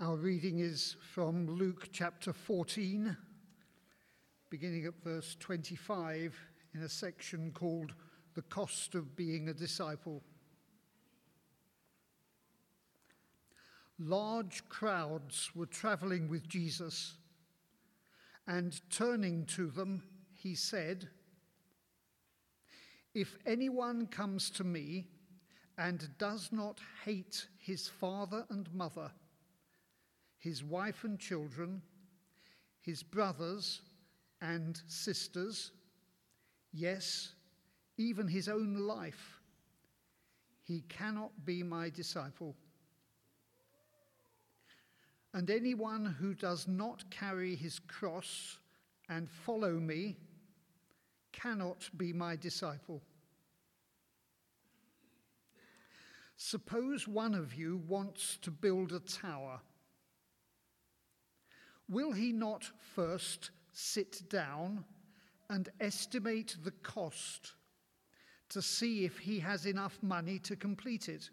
Our reading is from Luke chapter 14, beginning at verse 25, in a section called The Cost of Being a Disciple. Large crowds were traveling with Jesus, and turning to them, he said, "If anyone comes to me and does not hate his father and mother, his wife and children, his brothers and sisters, yes, even his own life, he cannot be my disciple. And anyone who does not carry his cross and follow me cannot be my disciple. Suppose one of you wants to build a tower. Will he not first sit down and estimate the cost to see if he has enough money to complete it?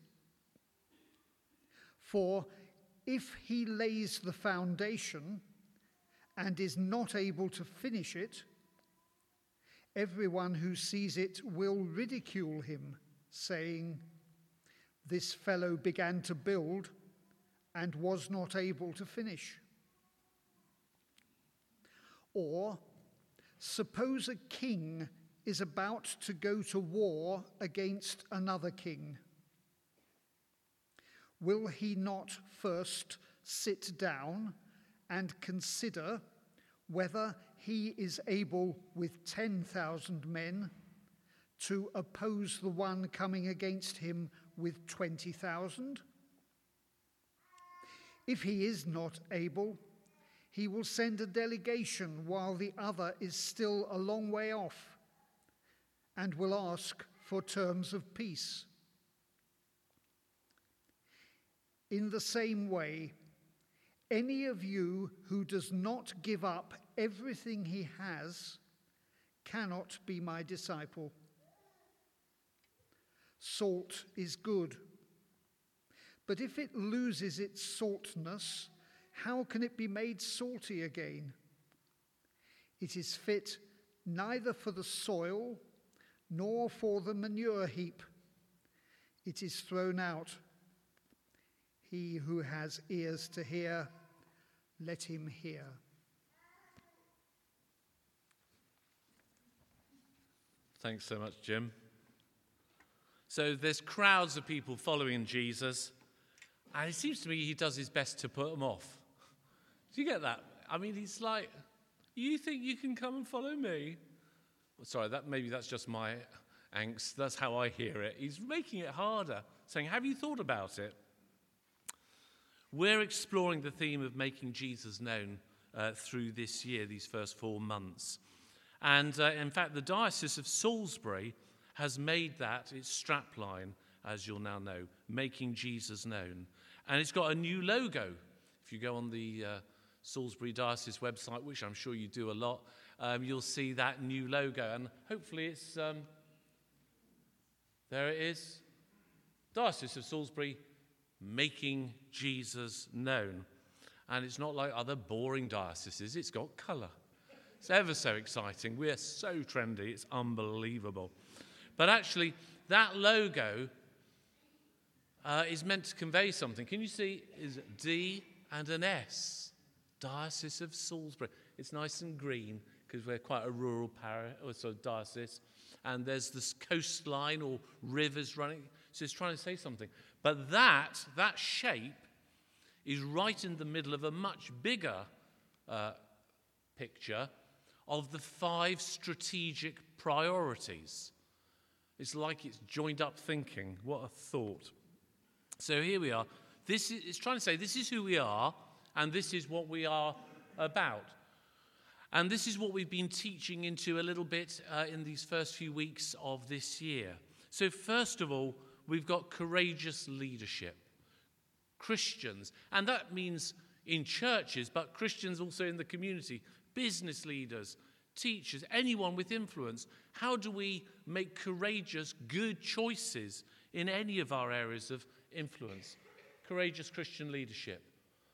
For if he lays the foundation and is not able to finish it, everyone who sees it will ridicule him, saying, 'This fellow began to build and was not able to finish.' Or, suppose a king is about to go to war against another king. Will he not first sit down and consider whether he is able with 10,000 men to oppose the one coming against him with 20,000? If he is not able, he will send a delegation while the other is still a long way off, and will ask for terms of peace. In the same way, any of you who does not give up everything he has cannot be my disciple. Salt is good, but if it loses its saltness, how can it be made salty again? It is fit neither for the soil nor for the manure heap. It is thrown out. He who has ears to hear, let him hear." Thanks so much, Jim. So there's crowds of people following Jesus, and it seems to me he does his best to put them off. Do you get that? I mean, he's like, "You think you can come and follow me?" Well, sorry, maybe that's just my angst. That's how I hear it. He's making it harder, saying, "Have you thought about it?" We're exploring the theme of making Jesus known through this year, these first 4 months. And in fact, the Diocese of Salisbury has made that its strapline, as you'll now know, making Jesus known. And it's got a new logo. If you go on the Salisbury Diocese website, which I'm sure you do a lot, you'll see that new logo. And hopefully it's, there it is, Diocese of Salisbury, making Jesus known. And it's not like other boring dioceses, it's got colour. It's ever so exciting. We're so trendy, it's unbelievable. But actually, that logo is meant to convey something. Can you see? Is D and an S? Diocese of Salisbury. It's nice and green because we're quite a rural diocese. And there's this coastline or rivers running. So it's trying to say something. But that shape is right in the middle of a much bigger picture of the 5 strategic priorities. It's like it's joined up thinking. What a thought. So here we are. It's trying to say this is who we are and this is what we are about. And this is what we've been teaching into a little bit in these first few weeks of this year. So first of all, we've got courageous leadership. Christians, and that means in churches, but Christians also in the community, business leaders, teachers, anyone with influence. How do we make courageous, good choices in any of our areas of influence? Courageous Christian leadership.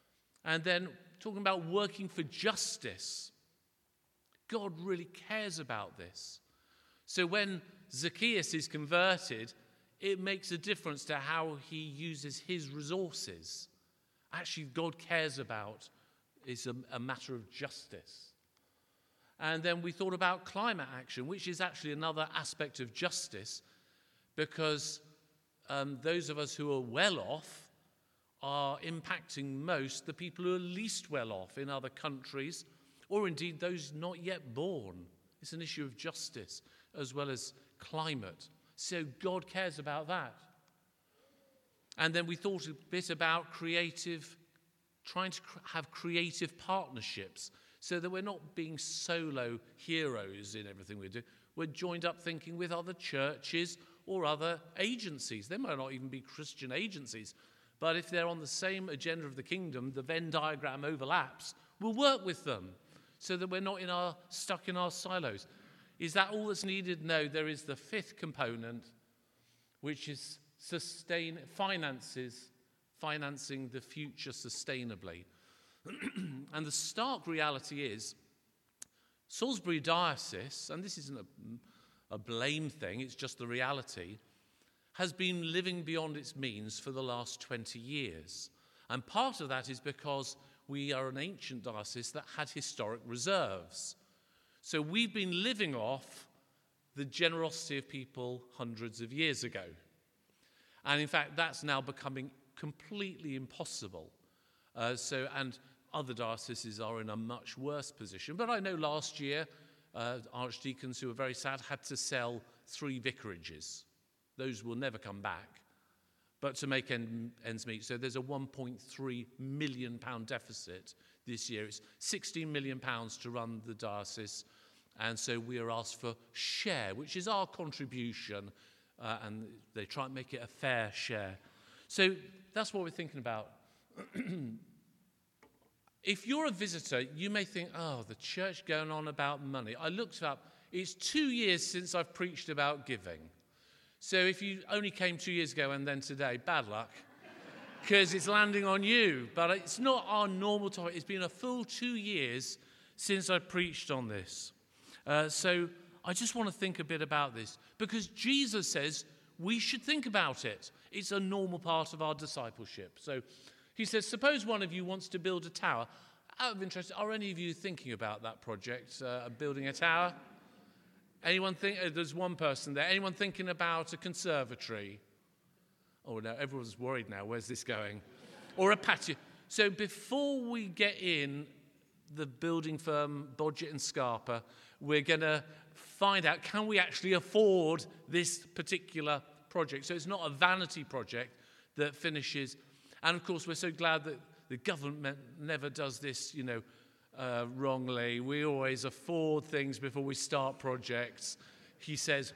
And then talking about working for justice. God really cares about this. So when Zacchaeus is converted, it makes a difference to how he uses his resources. Actually, God cares about is a matter of justice. And then we thought about climate action, which is actually another aspect of justice, because those of us who are well off are impacting most the people who are least well off in other countries, or indeed those not yet born. It's an issue of justice as well as climate. So God cares about that. And then we thought a bit about trying to have creative partnerships so that we're not being solo heroes in everything we do. We're joined up thinking with other churches or other agencies. They might not even be Christian agencies, but if they're on the same agenda of the kingdom, the Venn diagram overlaps, we'll work with them so that we're not stuck in our silos. Is that all that's needed? No, there is the fifth component, which is financing the future sustainably. And the stark reality is, Salisbury Diocese, and this isn't a blame thing, it's just the reality, has been living beyond its means for the last 20 years. And part of that is because we are an ancient diocese that had historic reserves. So we've been living off the generosity of people hundreds of years ago. And in fact, that's now becoming completely impossible. And other dioceses are in a much worse position. But I know last year, archdeacons who were very sad had to sell 3 vicarages. Those will never come back, but to make ends meet. So there's a £1.3 million deficit this year. It's £16 million to run the diocese, and so we are asked for share, which is our contribution, and they try and make it a fair share. So that's what we're thinking about. If you're a visitor, you may think, oh, the church going on about money. I looked up, it's 2 years since I've preached about giving. So if you only came 2 years ago and then today, bad luck, because it's landing on you. But it's not our normal topic. It's been a full 2 years since I preached on this. So I just want to think a bit about this, because Jesus says we should think about it. It's a normal part of our discipleship. So he says, suppose one of you wants to build a tower. Out of interest, are any of you thinking about that project, building a tower? Anyone think? There's one person there. Anyone thinking about a conservatory? Oh, no, everyone's worried now. Where's this going? Or a patio. So before we get in, the building firm, Bodgett and Scarpa, we're going to find out, can we actually afford this particular project? So it's not a vanity project that finishes. And, of course, we're so glad that the government never does this, wrongly. We always afford things before we start projects. He says,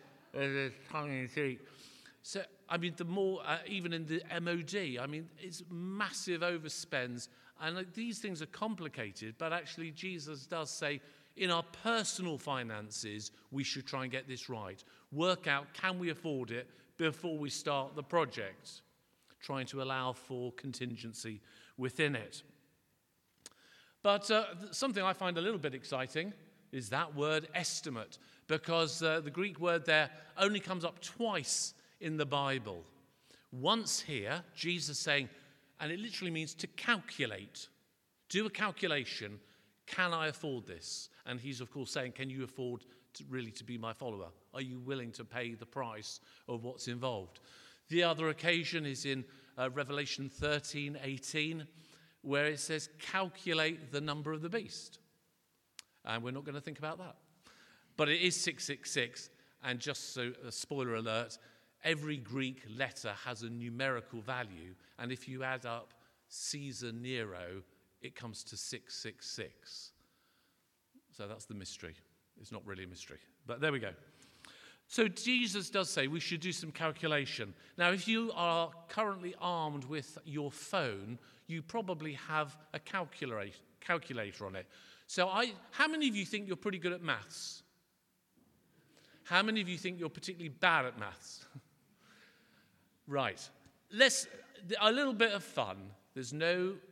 so, the more, even in the MOD, it's massive overspends. And these things are complicated, but actually Jesus does say, in our personal finances, we should try and get this right. Work out, can we afford it before we start the project? Trying to allow for contingency within it. But something I find a little bit exciting is that word estimate, because the Greek word there only comes up twice in the Bible. Once here, Jesus saying, and it literally means to calculate, do a calculation, can I afford this? And he's, of course, saying, can you afford to be my follower? Are you willing to pay the price of what's involved? The other occasion is in Revelation 13:18, where it says, calculate the number of the beast. And we're not going to think about that. But it is 666, and just so, a spoiler alert, every Greek letter has a numerical value, and if you add up Caesar Nero, it comes to 666. So that's the mystery. It's not really a mystery, but there we go. So Jesus does say we should do some calculation. Now, if you are currently armed with your phone, you probably have a calculator on it. So how many of you think you're pretty good at maths? How many of you think you're particularly bad at maths? Right. A little bit of fun. There's no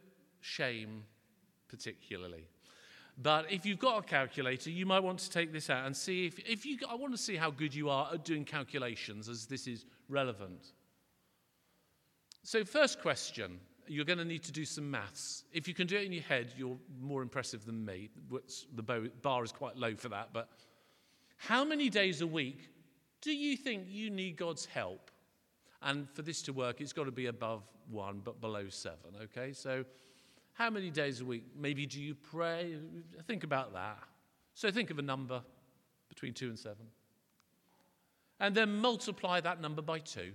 shame particularly. But if you've got a calculator, you might want to take this out and see I want to see how good you are at doing calculations, as this is relevant. So first question, you're going to need to do some maths. If you can do it in your head, you're more impressive than me. The bar is quite low for that. But how many days a week do you think you need God's help? And for this to work, it's got to be above 1, but below 7, okay? So how many days a week? Maybe do you pray? Think about that. So think of a number between 2 and 7. And then multiply that number by 2.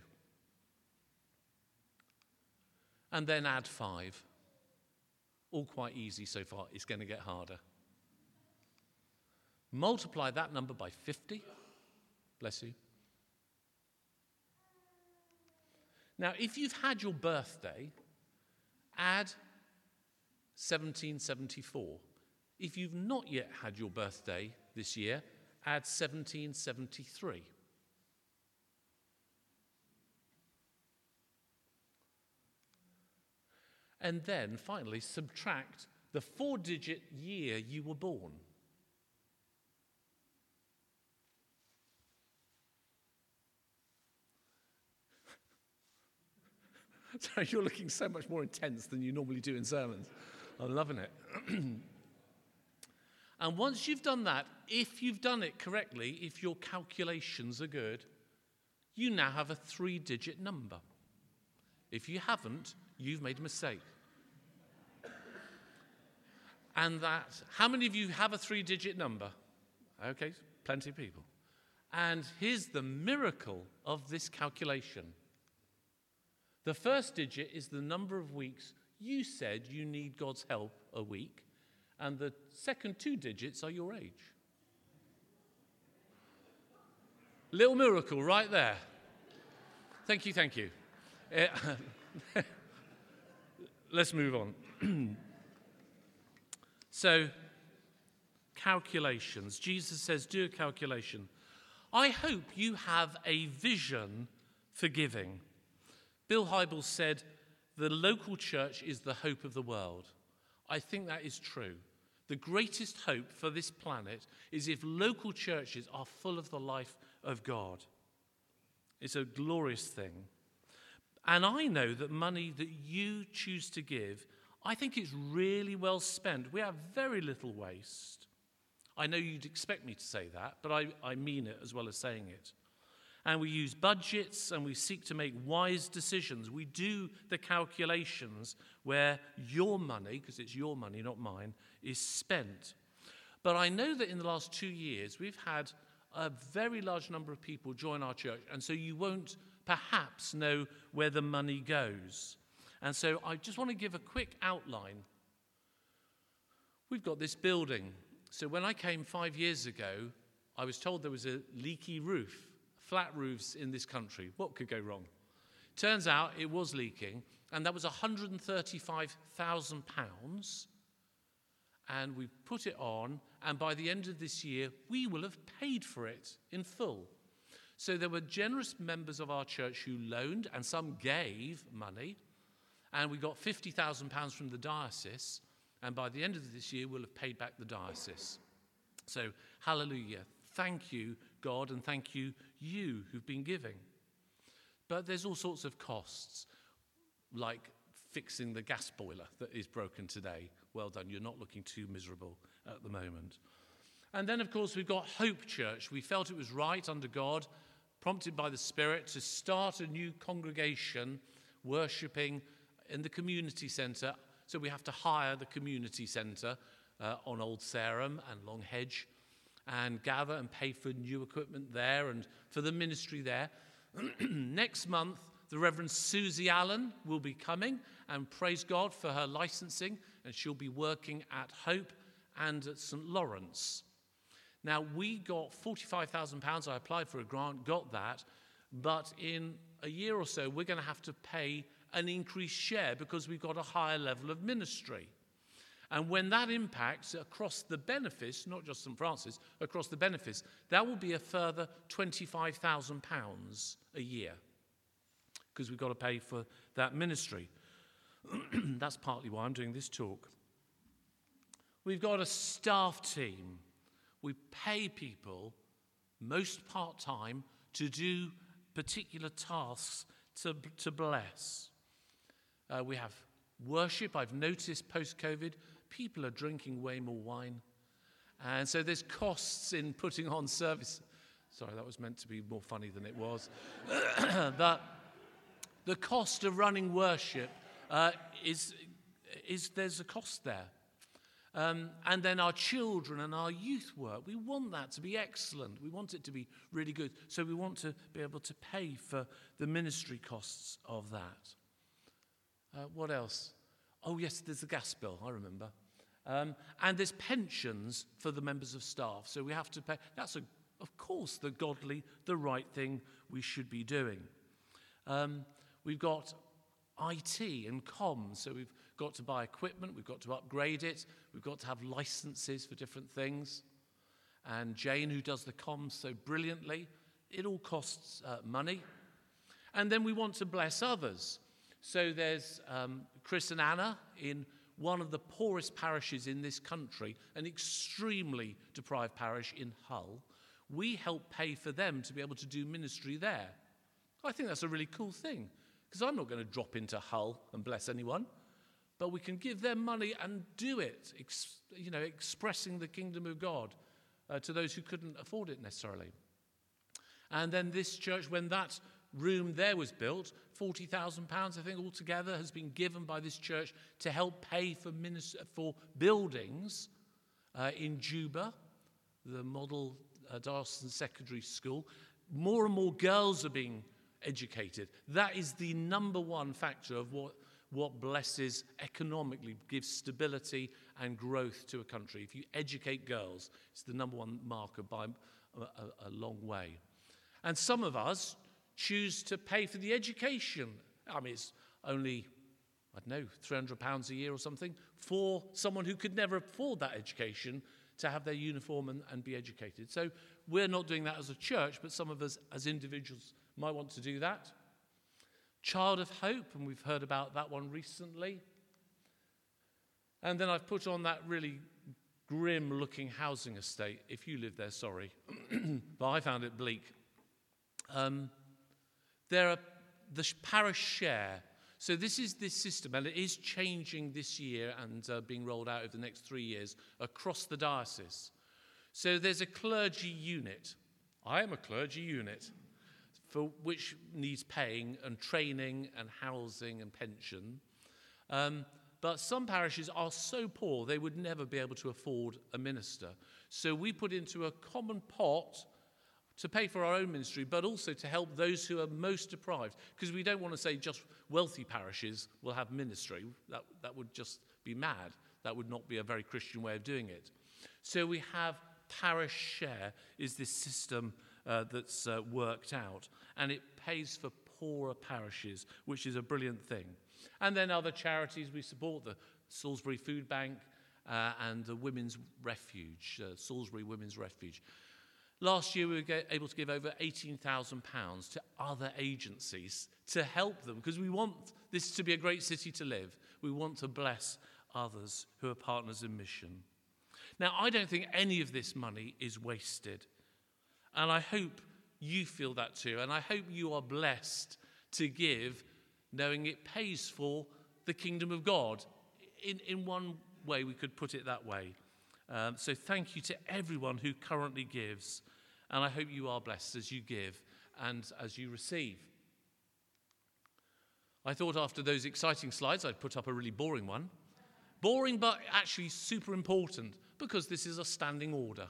And then add 5. All quite easy so far. It's going to get harder. Multiply that number by 50. Bless you. Now, if you've had your birthday, add 1774. If you've not yet had your birthday this year, add 1773. And then, finally, subtract the 4-digit year you were born. Sorry, you're looking so much more intense than you normally do in sermons. I'm loving it. And once you've done that, if you've done it correctly, if your calculations are good, you now have a 3-digit number. If you haven't, you've made a mistake. And how many of you have a 3-digit number? Okay, plenty of people. And here's the miracle of this calculation. The first digit is the number of weeks you said you need God's help a week, and the second 2 digits are your age. Little miracle right there. Thank you. Let's move on. So, calculations. Jesus says, do a calculation. I hope you have a vision for giving. Bill Hybels said, the local church is the hope of the world. I think that is true. The greatest hope for this planet is if local churches are full of the life of God. It's a glorious thing. And I know that money that you choose to give, I think it's really well spent. We have very little waste. I know you'd expect me to say that, but I mean it as well as saying it. And we use budgets and we seek to make wise decisions. We do the calculations where your money, because it's your money, not mine, is spent. But I know that in the last 2 years, we've had a very large number of people join our church, and so you won't perhaps know where the money goes. And so I just want to give a quick outline. We've got this building. So when I came 5 years ago, I was told there was a leaky roof. Flat roofs in this country. What could go wrong? Turns out it was leaking, and that was £135,000. And we put it on, and by the end of this year, we will have paid for it in full. So there were generous members of our church who loaned, and some gave money, and we got £50,000 from the diocese, and by the end of this year, we'll have paid back the diocese. So, hallelujah. Thank you, God, and thank you, you who've been giving. But there's all sorts of costs, like fixing the gas boiler that is broken today. Well done, you're not looking too miserable at the moment. And then, of course, we've got Hope Church. We felt it was right under God, prompted by the Spirit, to start a new congregation worshipping in the community centre. So we have to hire the community centre on Old Sarum and Long Hedge, and gather and pay for new equipment there and for the ministry there. Next month, the Reverend Susie Allen will be coming, and praise God for her licensing, and she'll be working at Hope and at St. Lawrence. Now, we got £45,000. I applied for a grant, got that, but in a year or so, we're going to have to pay an increased share because we've got a higher level of ministry. And when that impacts across the benefice, not just St. Francis, across the benefice, that will be a further £25,000 a year because we've got to pay for that ministry. That's partly why I'm doing this talk. We've got a staff team. We pay people, most part-time, to do particular tasks to bless. We have worship. I've noticed post-COVID, people are drinking way more wine. And so there's costs in putting on service. Sorry, that was meant to be more funny than it was. The cost of running worship is there's a cost there. And then our children and our youth work, we want that to be excellent. We want it to be really good. So we want to be able to pay for the ministry costs of that. What else? Oh, yes, there's the gas bill, I remember. And there's pensions for the members of staff. So we have to pay. That's, of course, the right thing we should be doing. We've got IT and comms, so we've got to buy equipment, we've got to upgrade it, we've got to have licenses for different things. And Jane, who does the comms so brilliantly, it all costs money. And then we want to bless others. So there's Chris and Anna in one of the poorest parishes in this country, an extremely deprived parish in Hull. We help pay for them to be able to do ministry there. I think that's a really cool thing, because I'm not going to drop into Hull and bless anyone, but we can give them money and do it, expressing the kingdom of God to those who couldn't afford it necessarily. And then this church, when that room there was built, £40,000, I think, altogether has been given by this church to help pay for buildings in Juba, the model Diocesan Secondary School. More and more girls are being educated. That is the number one factor of what blesses economically, gives stability and growth to a country. If you educate girls, it's the number one marker by a long way. And some of us choose to pay for the education. I mean, it's only, I don't know, £300 a year or something for someone who could never afford that education to have their uniform and be educated. So we're not doing that as a church, but some of us as individuals might want to do that. Child of Hope, and we've heard about that one recently. And then I've put on that really grim-looking housing estate. If you live there, sorry. But I found it bleak. There are the parish share. So this is this system, and it is changing this year and being rolled out over the next 3 years across the diocese. So there's a clergy unit. I am a clergy unit, for which needs paying and training and housing and pension. But some parishes are so poor they would never be able to afford a minister. So we put into a common pot to pay for our own ministry, but also to help those who are most deprived. Because we don't want to say just wealthy parishes will have ministry. That would just be mad. That would not be a very Christian way of doing it. So we have parish share is this system that's worked out. And it pays for poorer parishes, which is a brilliant thing. And then other charities we support, the Salisbury Food Bank and the Women's Refuge, Salisbury Women's Refuge. Last year, we were able to give over £18,000 to other agencies to help them, because we want this to be a great city to live. We want to bless others who are partners in mission. Now, I don't think any of this money is wasted, and I hope you feel that too, and I hope you are blessed to give, knowing it pays for the kingdom of God. In one way, we could put it that way. So thank you to everyone who currently gives, and I hope you are blessed as you give and as you receive. I thought after those exciting slides I'd put up a really boring one. Boring, but actually super important, because this is a standing order.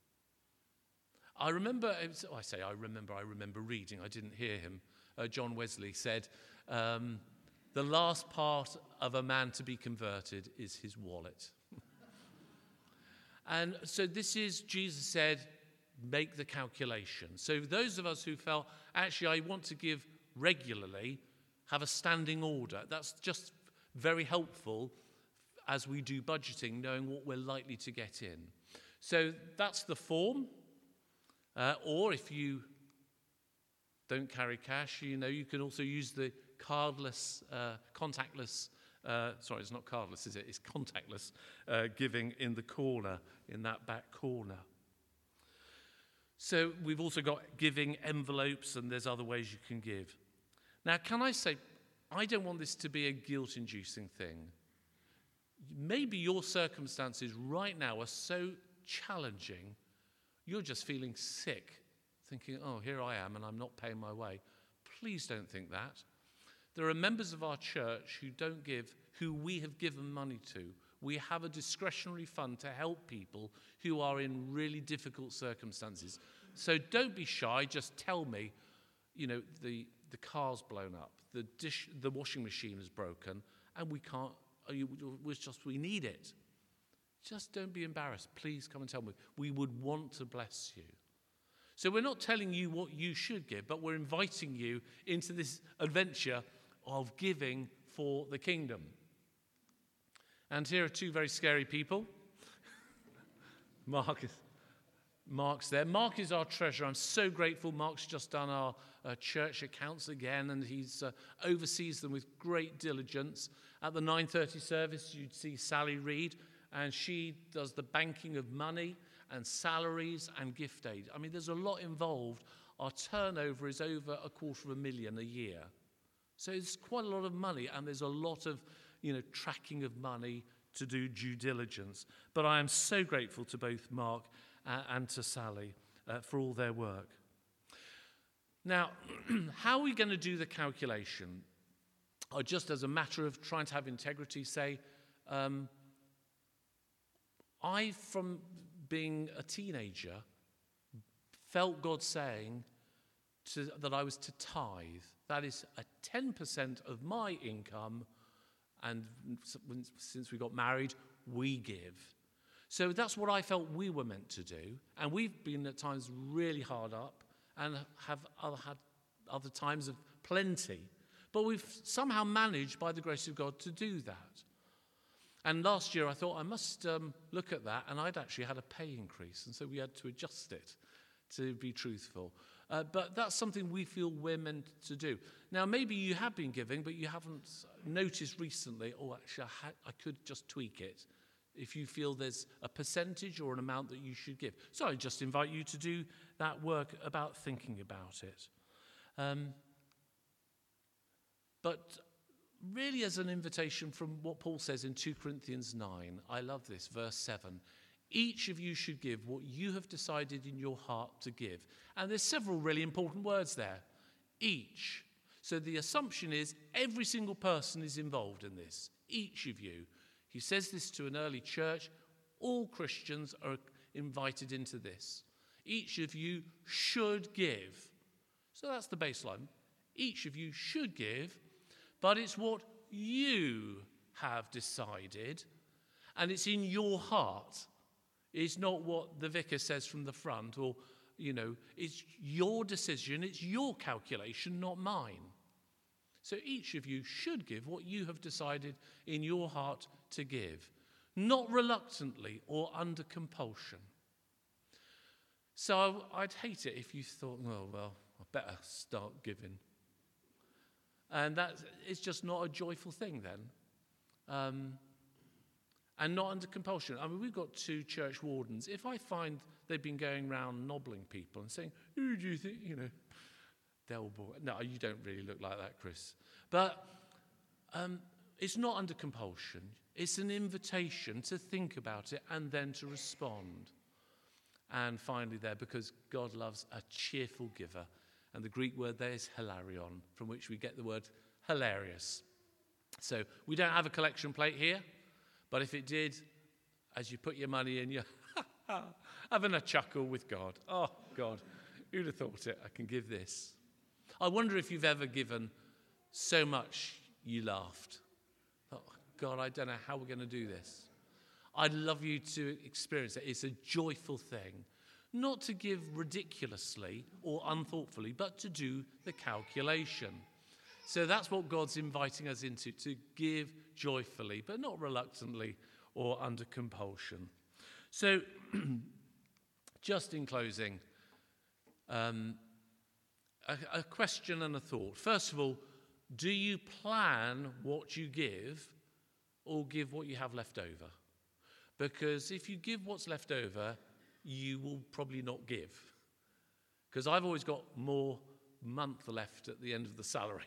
I remember reading, I didn't hear him. John Wesley said, the last part of a man to be converted is his wallet. And so this is, Jesus said, make the calculation. So those of us who felt, actually, I want to give regularly, have a standing order. That's just very helpful as we do budgeting, knowing what we're likely to get in. So that's the form. Or if you don't carry cash, you can also use the cardless, contactless Sorry, it's not cardless, is it? It's contactless giving in the corner, in that back corner. So we've also got giving envelopes, and there's other ways you can give. Now, can I say, I don't want this to be a guilt-inducing thing. Maybe your circumstances right now are so challenging, you're just feeling sick, thinking, oh, here I am, and I'm not paying my way. Please don't think that. There are members of our church who don't give, who we have given money to. We have a discretionary fund to help people who are in really difficult circumstances. So don't be shy, just tell me, the car's blown up, the washing machine is broken, and we need it. Just don't be embarrassed. Please come and tell me. We would want to bless you. So we're not telling you what you should give, but we're inviting you into this adventure of giving for the kingdom. And here are two very scary people. Mark's there. Mark is our treasurer. I'm so grateful. Mark's just done our church accounts again, and he's oversees them with great diligence. At the 9:30 service, you'd see Sally Reed, and she does the banking of money and salaries and gift aid. I mean, there's a lot involved. Our turnover is over $250,000 a year. So it's quite a lot of money, and there's a lot of, tracking of money to do due diligence. But I am so grateful to both Mark and to Sally for all their work. Now, how are we going to do the calculation? Or just as a matter of trying to have integrity, say, I, from being a teenager, felt God saying that I was to tithe. That is a 10% of my income, and since we got married, we give. So that's what I felt we were meant to do, and we've been at times really hard up and have had other times of plenty, but we've somehow managed, by the grace of God, to do that. And last year I thought I must look at that, and I'd actually had a pay increase, and so we had to adjust it, to be truthful. But that's something we feel we're meant to do. Now, maybe you have been giving, but you haven't noticed recently, actually, I could just tweak it, if you feel there's a percentage or an amount that you should give. So I just invite you to do that work about thinking about it. But really as an invitation from what Paul says in 2 Corinthians 9, I love this, verse 7. Each of you should give what you have decided in your heart to give. And there's several really important words there. Each. So the assumption is every single person is involved in this. Each of you. He says this to an early church. All Christians are invited into this. Each of you should give. So that's the baseline. Each of you should give, but it's what you have decided, and it's in your heart. It's not what the vicar says from the front, or, it's your decision, it's your calculation, not mine. So each of you should give what you have decided in your heart to give, not reluctantly or under compulsion. So I'd hate it if you thought, I better start giving. And that is just not a joyful thing then. And not under compulsion. I mean, we've got 2 church wardens. If I find they've been going around nobbling people and saying, who do you think, they'll bore. No, you don't really look like that, Chris. But it's not under compulsion. It's an invitation to think about it and then to respond. And finally there, because God loves a cheerful giver. And the Greek word there is hilarion, from which we get the word hilarious. So we don't have a collection plate here. But if it did, as you put your money in, you're having a chuckle with God. Oh, God, who'd have thought it? I can give this. I wonder if you've ever given so much you laughed. Oh, God, I don't know how we're going to do this. I'd love you to experience it. It's a joyful thing. Not to give ridiculously or unthoughtfully, but to do the calculation. So that's what God's inviting us into, to give joyfully, but not reluctantly or under compulsion. So, just in closing, a question and a thought. First of all, do you plan what you give, or give what you have left over. Because if you give what's left over, you will probably not give. Because I've always got more month left at the end of the salary.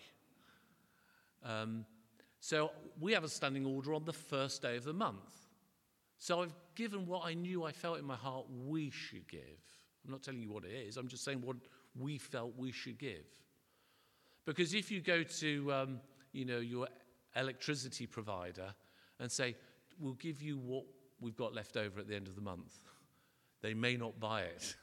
So we have a standing order on the first day of the month. So I've given what I knew I felt in my heart we should give. I'm not telling you what it is. I'm just saying what we felt we should give. Because if you go to your electricity provider and say, we'll give you what we've got left over at the end of the month, they may not buy it.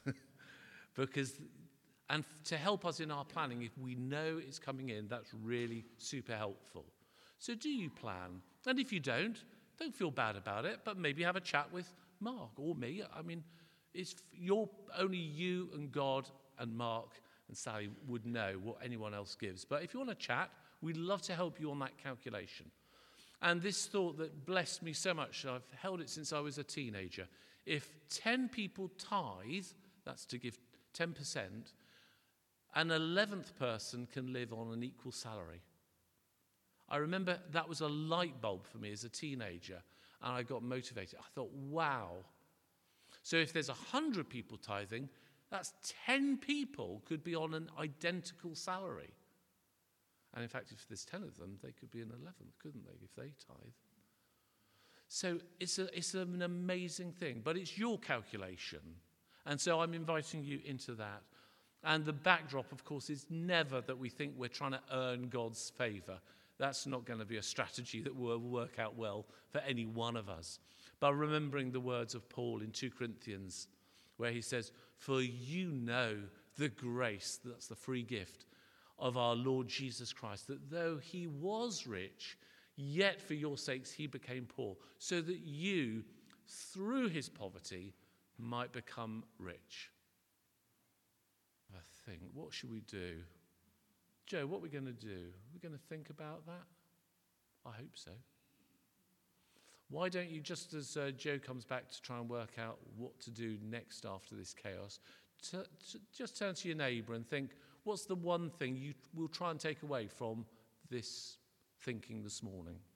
And to help us in our planning, if we know it's coming in, that's really super helpful. So do you plan? And if you don't feel bad about it, but maybe have a chat with Mark or me. I mean, only you and God and Mark and Sally would know what anyone else gives. But if you want to chat, we'd love to help you on that calculation. And this thought that blessed me so much, I've held it since I was a teenager. If 10 people tithe, that's to give 10%, an 11th person can live on an equal salary. I remember that was a light bulb for me as a teenager, and I got motivated. I thought, wow. So if there's 100 people tithing, that's 10 people could be on an identical salary. And in fact, if there's 10 of them, they could be an 11th, couldn't they, if they tithe? So it's an amazing thing, but it's your calculation. And so I'm inviting you into that. And the backdrop, of course, is never that we think we're trying to earn God's favor. That's not going to be a strategy that will work out well for any one of us. But remembering the words of Paul in 2 Corinthians, where he says, for you know the grace, that's the free gift, of our Lord Jesus Christ, that though he was rich, yet for your sakes he became poor, so that you, through his poverty, might become rich. I think, what should we do? Joe, what are we going to do? We're going to think about that? I hope so. Why don't you, just as Joe comes back to try and work out what to do next after this chaos, just turn to your neighbour and think, what's the one thing you will try and take away from this thinking this morning?